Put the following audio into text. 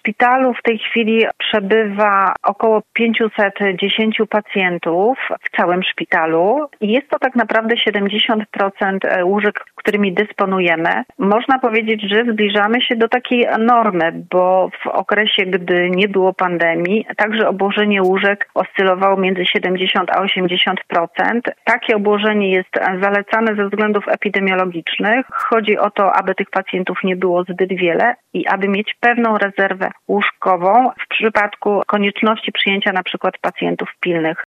szpitalu w tej chwili przebywa około 510 pacjentów w całym szpitalu i jest to tak naprawdę 70% łóżek, którymi dysponujemy. Można powiedzieć, że zbliżamy się do takiej normy, bo w okresie, gdy nie było pandemii, także obłożenie łóżek oscylowało między 70 a 80%. Takie obłożenie jest zalecane ze względów epidemiologicznych. Chodzi o to, aby tych pacjentów nie było zbyt wiele i aby mieć pewną rezerwę łóżkową w przypadku konieczności przyjęcia na przykład pacjentów pilnych.